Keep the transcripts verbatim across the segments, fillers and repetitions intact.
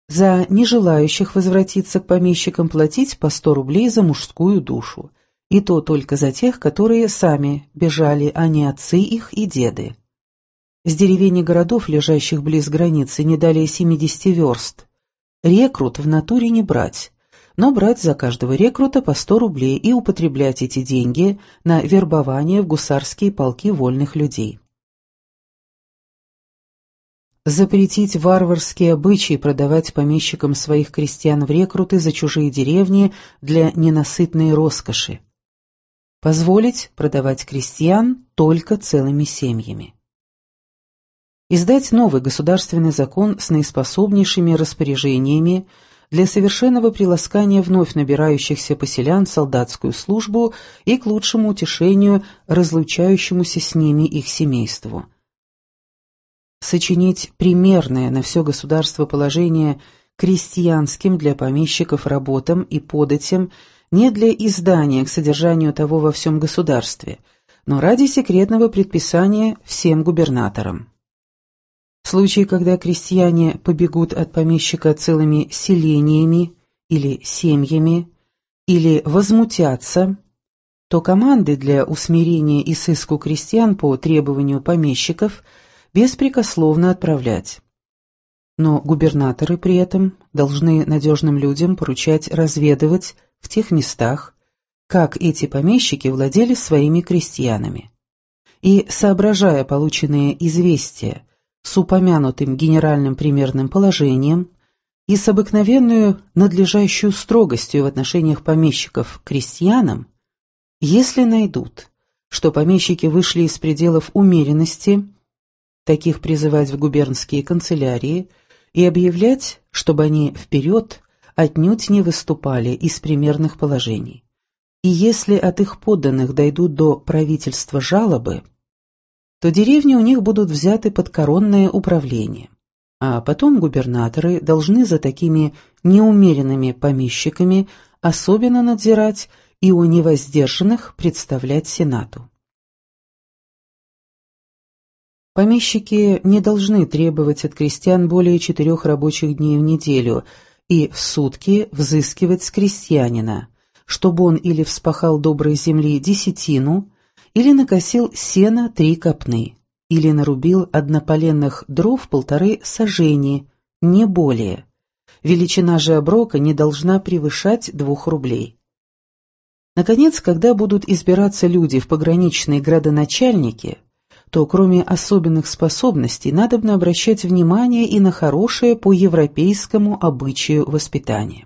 За нежелающих возвратиться к помещикам платить по сто рублей за мужскую душу, и то только за тех, которые сами бежали, а не отцы их и деды. С деревень и городов, лежащих близ границы, не далее семидесяти верст, рекрут в натуре не брать, но брать за каждого рекрута по сто рублей и употреблять эти деньги на вербование в гусарские полки вольных людей. Запретить варварские обычаи продавать помещикам своих крестьян в рекруты за чужие деревни для ненасытной роскоши. Позволить продавать крестьян только целыми семьями. Издать новый государственный закон с наиспособнейшими распоряжениями для совершенного приласкания вновь набирающихся поселян в солдатскую службу и к лучшему утешению разлучающемуся с ними их семейству. Сочинить примерное на все государство положение крестьянским для помещиков работам и податям не для издания к содержанию того во всем государстве, но ради секретного предписания всем губернаторам. В случае, когда крестьяне побегут от помещика целыми селениями или семьями, или возмутятся, то команды для усмирения и сыску крестьян по требованию помещиков беспрекословно отправлять. Но губернаторы при этом должны надежным людям поручать разведывать в тех местах, как эти помещики владели своими крестьянами. И, соображая полученные известия с упомянутым генеральным примерным положением и с обыкновенную надлежащую строгостью в отношениях помещиков к крестьянам, если найдут, что помещики вышли из пределов умеренности, таких призывать в губернские канцелярии и объявлять, чтобы они вперед отнюдь не выступали из примерных положений. И если от их подданных дойдут до правительства жалобы, то деревни у них будут взяты под коронное управление, а потом губернаторы должны за такими неумеренными помещиками особенно надзирать и о невоздержанных представлять Сенату. Помещики не должны требовать от крестьян более четырех рабочих дней в неделю и в сутки взыскивать с крестьянина, чтобы он или вспахал доброй земли десятину, или накосил сена три копны, или нарубил однополенных дров полторы сажени, не более. Величина же оброка не должна превышать двух рублей. Наконец, когда будут избираться люди в пограничные градоначальники, то кроме особенных способностей надобно обращать внимание и на хорошее по европейскому обычаю воспитание.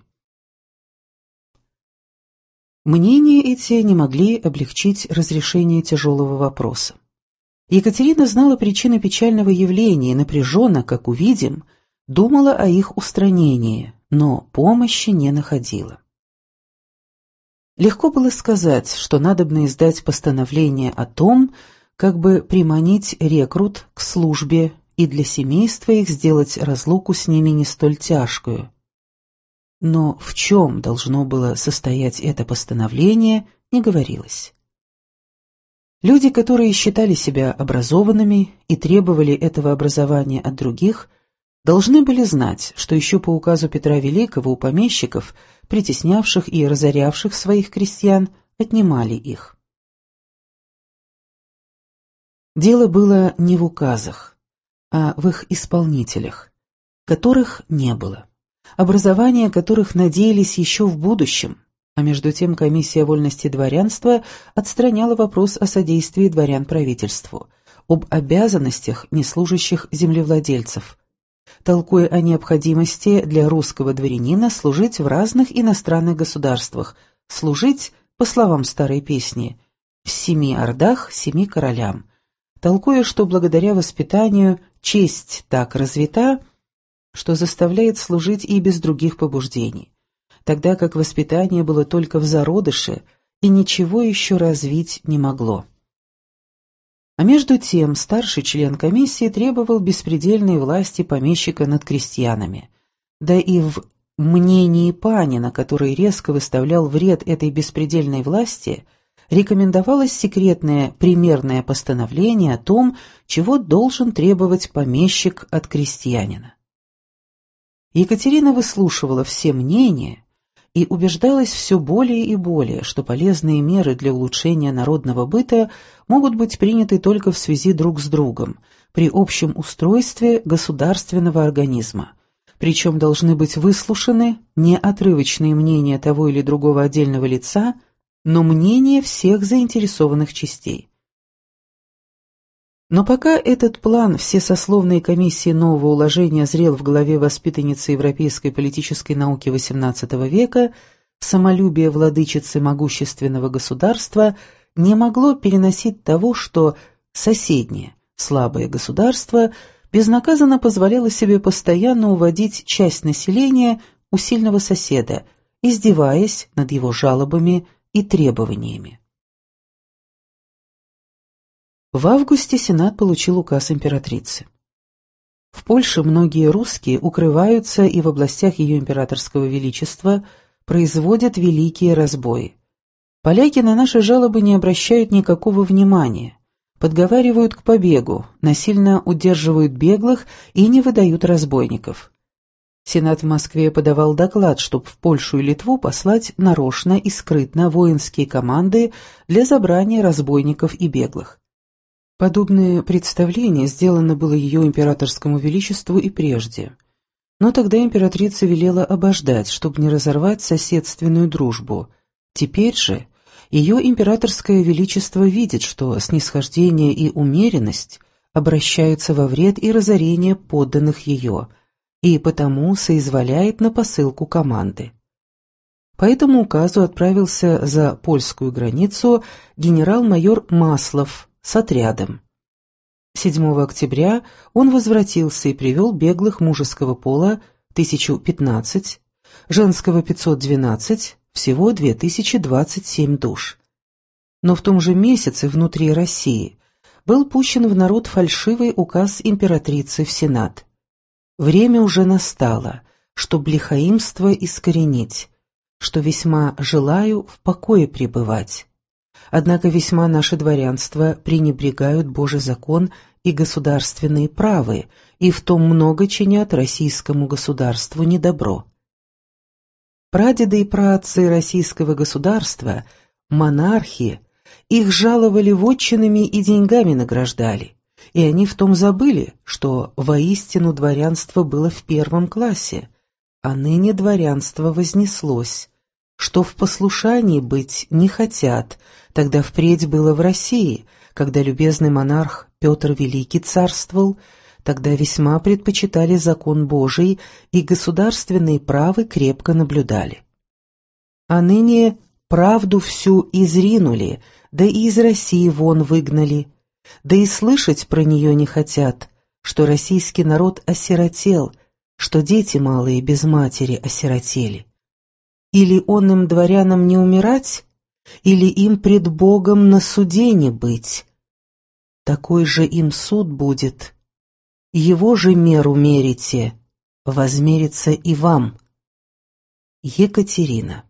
Мнения эти не могли облегчить разрешение тяжелого вопроса. Екатерина знала причины печального явления и напряженно, как увидим, думала о их устранении, но помощи не находила. Легко было сказать, что надобно издать постановление о том, как бы приманить рекрут к службе и для семейства их сделать разлуку с ними не столь тяжкую. Но в чем должно было состоять это постановление, не говорилось. Люди, которые считали себя образованными и требовали этого образования от других, должны были знать, что еще по указу Петра Великого у помещиков, притеснявших и разорявших своих крестьян, отнимали их. Дело было не в указах, а в их исполнителях, которых не было, образования которых надеялись еще в будущем, а между тем комиссия вольности дворянства отстраняла вопрос о содействии дворян правительству, об обязанностях неслужащих землевладельцев, толкуя о необходимости для русского дворянина служить в разных иностранных государствах, служить, по словам старой песни, в семи ордах семи королям, толкуя, что благодаря воспитанию честь так развита, что заставляет служить и без других побуждений, тогда как воспитание было только в зародыше и ничего еще развить не могло. А между тем старший член комиссии требовал беспредельной власти помещика над крестьянами, да и в мнении Панина, который резко выставлял вред этой беспредельной власти, рекомендовалось секретное примерное постановление о том, чего должен требовать помещик от крестьянина. Екатерина выслушивала все мнения и убеждалась все более и более, что полезные меры для улучшения народного быта могут быть приняты только в связи друг с другом, при общем устройстве государственного организма, причем должны быть выслушаны не отрывочные мнения того или другого отдельного лица, но мнения всех заинтересованных частей. Но пока этот план всесословной комиссии нового уложения зрел в голове воспитанницы европейской политической науки восемнадцатого века, самолюбие владычицы могущественного государства не могло переносить того, что соседнее, слабое государство безнаказанно позволяло себе постоянно уводить часть населения у сильного соседа, издеваясь над его жалобами и требованиями. В августе Сенат получил указ императрицы. В Польше многие русские укрываются и в областях ее императорского величества производят великие разбои. Поляки на наши жалобы не обращают никакого внимания, подговаривают к побегу, насильно удерживают беглых и не выдают разбойников. Сенат в Москве подавал доклад, чтобы в Польшу и Литву послать нарочно и скрытно воинские команды для забрания разбойников и беглых. Подобное представление сделано было ее императорскому величеству и прежде, но тогда императрица велела обождать, чтобы не разорвать соседственную дружбу. Теперь же ее императорское величество видит, что снисхождение и умеренность обращаются во вред и разорение подданных ее, и потому соизволяет на посылку команды. По этому указу отправился за польскую границу генерал-майор Маслов с отрядом. седьмого октября он возвратился и привел беглых мужеского пола тысячу пятнадцать, женского пятьсот двенадцать, всего две тысячи двадцать семь душ. Но в том же месяце внутри России был пущен в народ фальшивый указ императрицы в Сенат. Время уже настало, чтоб лихаимство искоренить, что весьма желаю в покое пребывать. Однако весьма наше дворянство пренебрегают Божий закон и государственные правы, и в том много чинят российскому государству недобро. Прадеды и праотцы российского государства, монархи, их жаловали вотчинами и деньгами награждали, и они в том забыли, что воистину дворянство было в первом классе, а ныне дворянство вознеслось, что в послушании быть не хотят, тогда впредь было в России, когда любезный монарх Петр Великий царствовал, тогда весьма предпочитали закон Божий и государственные правы крепко наблюдали. А ныне правду всю изринули, да и из России вон выгнали, да и слышать про нее не хотят, что российский народ осиротел, что дети малые без матери осиротели. Или он им, дворянам, не умирать, или им пред Богом на суде не быть. Такой же им суд будет. Его же меру мерите, возмерится и вам. Екатерина.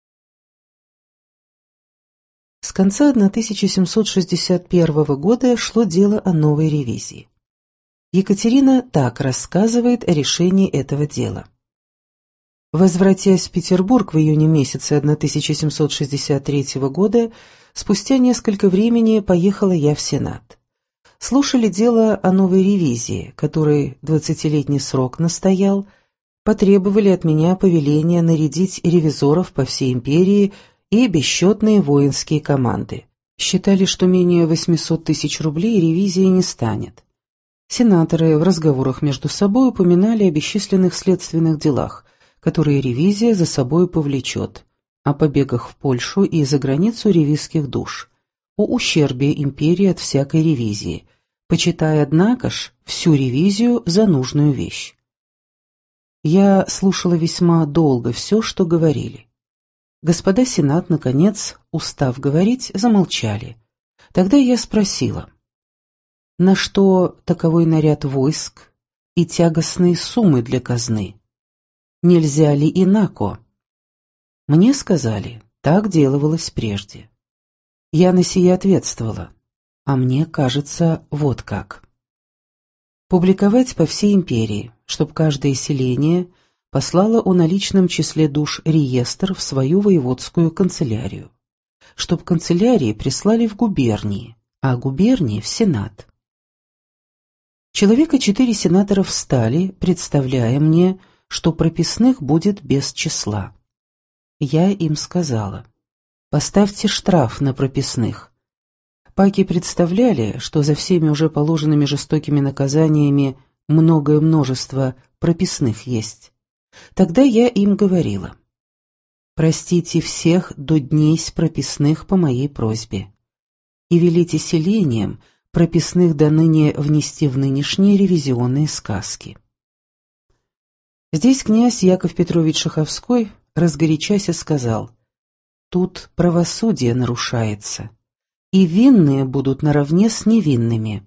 С конца тысяча семьсот шестьдесят первого года шло дело о новой ревизии. Екатерина так рассказывает о решении этого дела. Возвратясь в Петербург в июне месяце тысяча семьсот шестьдесят третьего года, спустя несколько времени поехала я в Сенат. Слушали дело о новой ревизии, которой двадцатилетний срок настоял, потребовали от меня повеления нарядить ревизоров по всей империи и бесчетные воинские команды. Считали, что менее восьмисот тысяч рублей ревизии не станет. Сенаторы в разговорах между собой упоминали о бесчисленных следственных делах, которые ревизия за собой повлечет, о побегах в Польшу и за границу ревизских душ, о ущербе империи от всякой ревизии, почитая, однако ж, всю ревизию за нужную вещь. Я слушала весьма долго все, что говорили. Господа Сенат, наконец, устав говорить, замолчали. Тогда я спросила, на что таковой наряд войск и тягостные суммы для казны? Нельзя ли инако? Мне сказали, так делалось прежде. Я на сие ответствовала, а мне кажется, вот как. Публиковать по всей империи, чтоб каждое селение послала о наличном числе душ реестр в свою воеводскую канцелярию, чтоб канцелярии прислали в губернии, а губернии в Сенат. Человека четыре сенатора встали, представляя мне, что прописных будет без числа. Я им сказала: поставьте штраф на прописных. Паки представляли, что за всеми уже положенными жестокими наказаниями многое множество прописных есть. Тогда я им говорила: простите всех до дней прописных по моей просьбе, и велите селениям прописных до ныне внести в нынешние ревизионные сказки. Здесь князь Яков Петрович Шаховской, разгорячась, сказал: тут правосудие нарушается, и винные будут наравне с невинными.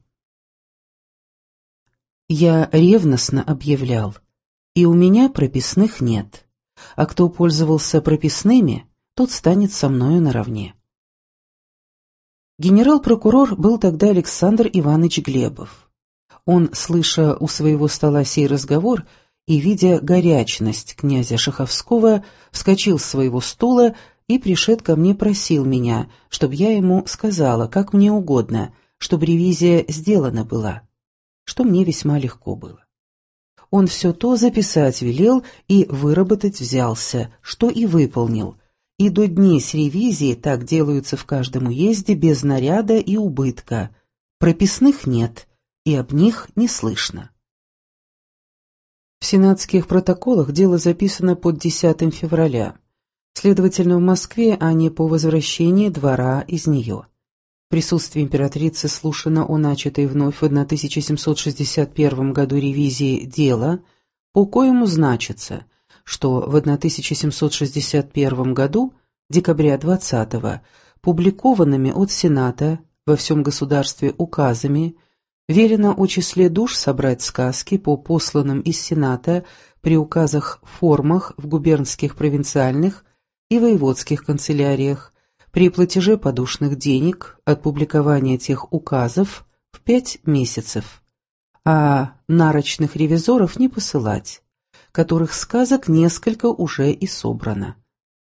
Я ревностно объявлял: и у меня прописных нет, а кто пользовался прописными, тот станет со мною наравне. Генерал-прокурор был тогда Александр Иванович Глебов. Он, слыша у своего стола сей разговор и видя горячность князя Шаховского, вскочил с своего стула и, пришед ко мне, просил меня, чтобы я ему сказала, как мне угодно, чтобы ревизия сделана была, что мне весьма легко было. Он все то записать велел и выработать взялся, что и выполнил, и до дней с ревизией так делаются в каждом уезде без наряда и убытка, прописных нет, и об них не слышно. В сенатских протоколах дело записано под десятым февраля, следовательно, в Москве, а не по возвращении двора из нее. В присутствии императрицы слушано о начатой вновь в тысяча семьсот шестьдесят первом году ревизии дела, по коему значится, что в тысяча семьсот шестьдесят первом году, декабря двадцатого, публикованными от Сената во всем государстве указами велено о числе душ собрать сказки по посланным из Сената при указах формах в губернских, провинциальных и воеводских канцеляриях, при платеже подушных денег от публикования тех указов в пять месяцев, а нарочных ревизоров не посылать, которых сказок несколько уже и собрано.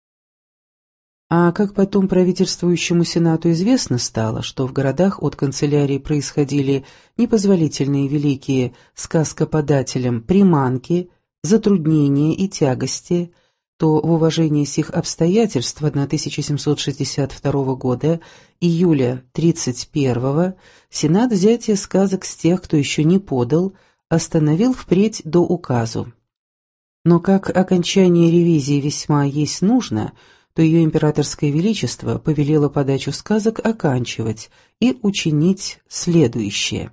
А как потом правительствующему Сенату известно стало, что в городах от канцелярии происходили непозволительные великие сказкоподателям приманки, затруднения и тягости, то в уважении сих обстоятельств тысяча семьсот шестьдесят второго года, июля тридцать первого, Сенат взятие сказок с тех, кто еще не подал, остановил впредь до указу. Но как окончание ревизии весьма есть нужно, то ее императорское величество повелело подачу сказок оканчивать и учинить следующее.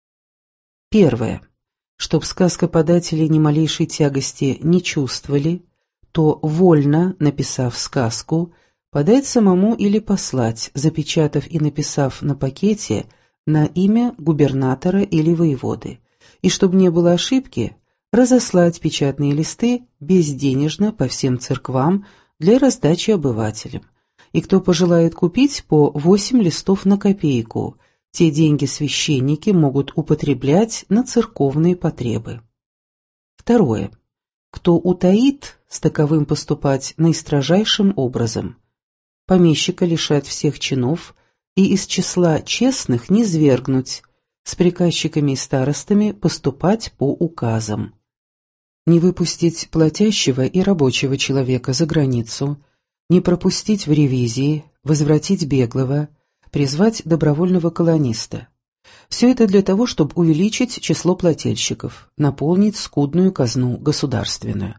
Первое. Чтоб сказкоподатели ни малейшей тягости не чувствовали, то вольно, написав сказку, подать самому или послать, запечатав и написав на пакете на имя губернатора или воеводы, и чтобы не было ошибки, разослать печатные листы безденежно по всем церквам для раздачи обывателям, и кто пожелает купить по восемь листов на копейку, те деньги священники могут употреблять на церковные потребы. Второе. Кто утаит, с таковым поступать наистрожайшим образом. Помещика лишать всех чинов и из числа честных низвергнуть, с приказчиками и старостами поступать по указам. Не выпустить платящего и рабочего человека за границу, не пропустить в ревизии, возвратить беглого, призвать добровольного колониста. Все это для того, чтобы увеличить число плательщиков, наполнить скудную казну государственную.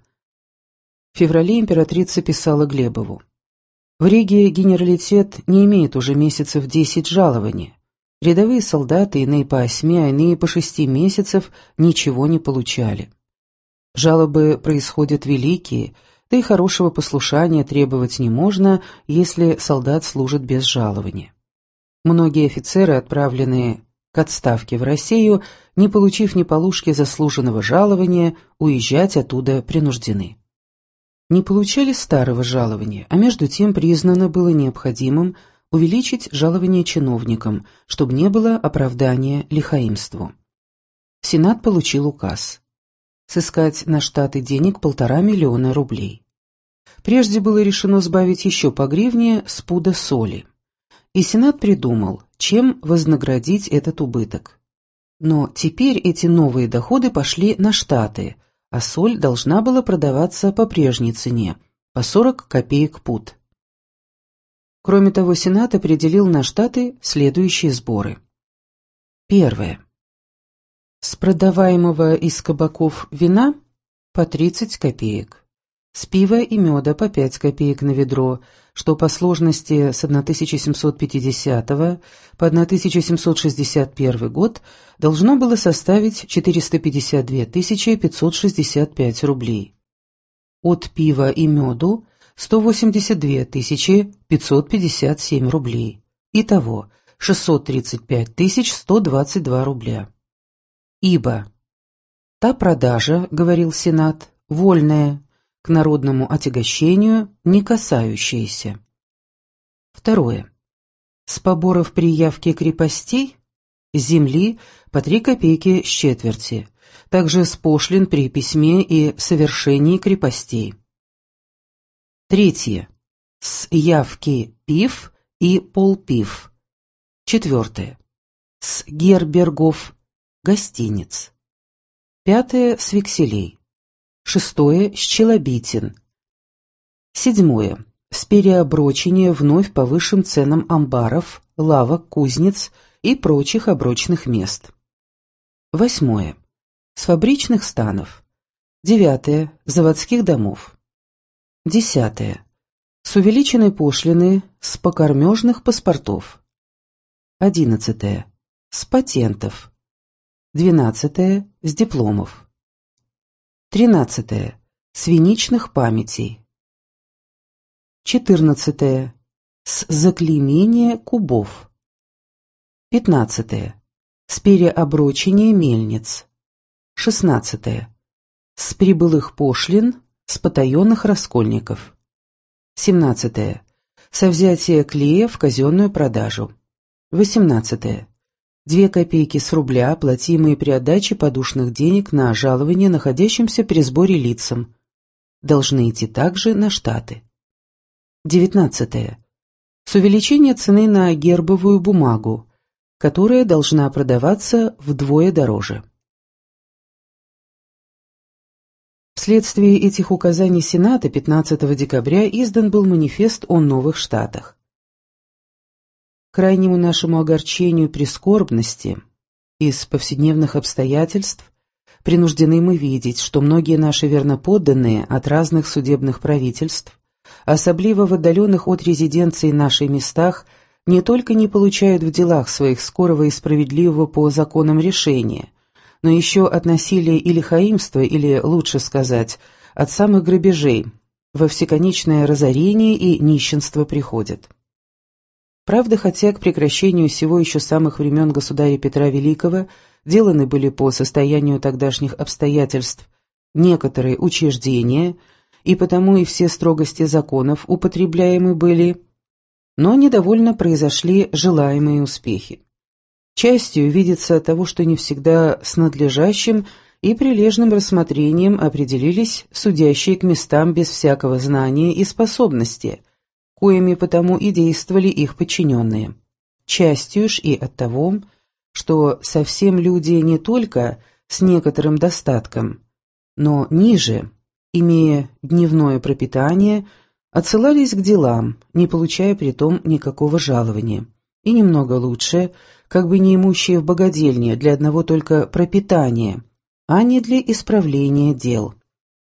В феврале императрица писала Глебову: «В Риге генералитет не имеет уже месяцев десять жалования. Рядовые солдаты, иные по осьми, а иные по шести месяцев, ничего не получали. Жалобы происходят великие, да и хорошего послушания требовать не можно, если солдат служит без жалования. Многие офицеры, отправленные к отставке в Россию, не получив ни полушки заслуженного жалования, уезжать оттуда принуждены. Не получали старого жалования, а между тем признано было необходимым увеличить жалование чиновникам, чтобы не было оправдания лихаимству. Сенат получил указ. сыскать на штаты денег полтора миллиона рублей. Прежде было решено сбавить еще по гривне с пуда соли. И Сенат придумал, чем вознаградить этот убыток. Но теперь эти новые доходы пошли на штаты, а соль должна была продаваться по прежней цене, по сорок копеек пуд. Кроме того, Сенат определил на штаты следующие сборы. Первое. С продаваемого из кабаков вина по тридцать копеек. С пива и меда по пять копеек на ведро, что по сложности с тысяча семьсот пятидесятого по тысяча семьсот шестьдесят первый год должно было составить четыреста пятьдесят две тысячи пятьсот шестьдесят пять рублей. От пива и меду сто восемьдесят две тысячи пятьсот пятьдесят семь рублей. Итого шестьсот тридцать пять тысяч сто двадцать два рубля. Ибо та продажа, говорил Сенат, вольная, к народному отягощению не касающиеся. Второе. С поборов при явке крепостей земли по три копейки с четверти, также с пошлин при письме и совершении крепостей. Третье. С явки пив и полпив. Четвертое. С гербергов, гостиниц. Пятое. С векселей. Шестое – с челобитин. Седьмое – с переоброчения вновь по высшим ценам амбаров, лавок, кузнец и прочих оброчных мест. Восьмое – с фабричных станов. Девятое – заводских домов. Десятое – с увеличенной пошлины с покормежных паспортов. Одиннадцатое – с патентов. Двенадцатое – с дипломов. Тринадцатое. С виничных памятей. Четырнадцатое. С заклеймения кубов. Пятнадцатое. С переоброчения мельниц. Шестнадцатое. С прибылых пошлин, с потаенных раскольников. Семнадцатое. Со взятия клея в казенную продажу. Восемнадцатое. Две копейки с рубля, платимые при отдаче подушных денег на жалование находящимся при сборе лицам, должны идти также на штаты. Девятнадцатое. С увеличения цены на гербовую бумагу, которая должна продаваться вдвое дороже. Вследствие этих указаний Сената пятнадцатого декабря издан был манифест о новых штатах. К крайнему нашему огорчению и прискорбности из повседневных обстоятельств принуждены мы видеть, что многие наши верноподданные от разных судебных правительств, особливо в отдаленных от резиденции нашей местах, не только не получают в делах своих скорого и справедливого по законам решения, но еще от насилия или хаимства, или, лучше сказать, от самых грабежей, во всеконечное разорение и нищенство приходят. Правда, хотя к прекращению всего еще с самых времен государя Петра Великого деланы были по состоянию тогдашних обстоятельств некоторые учреждения, и потому и все строгости законов употребляемы были, но недовольно произошли желаемые успехи. Частью видится от того, что не всегда с надлежащим и прилежным рассмотрением определились судящие к местам без всякого знания и способности, коими потому и действовали их подчиненные. Частью ж и от того, что совсем люди не только с некоторым достатком, но ниже, имея дневное пропитание, отсылались к делам, не получая притом никакого жалования, и немного лучше, как бы не имущие в богадельне для одного только пропитания, а не для исправления дел.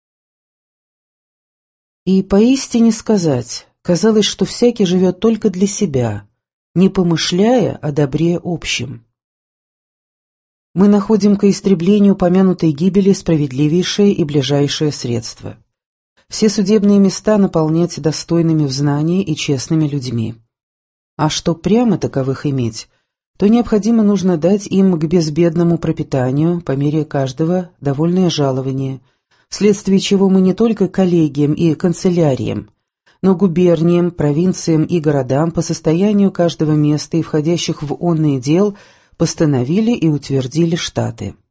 И поистине сказать, казалось, что всякий живет только для себя, не помышляя о добре общем. Мы находим к истреблению упомянутой гибели справедливейшее и ближайшее средство. Все судебные места наполнять достойными в знании и честными людьми. А чтоб прямо таковых иметь, то необходимо нужно дать им к безбедному пропитанию, по мере каждого, довольное жалование, вследствие чего мы не только коллегиям и канцеляриям, но губерниям, провинциям и городам по состоянию каждого места и входящих в онные дел постановили и утвердили штаты.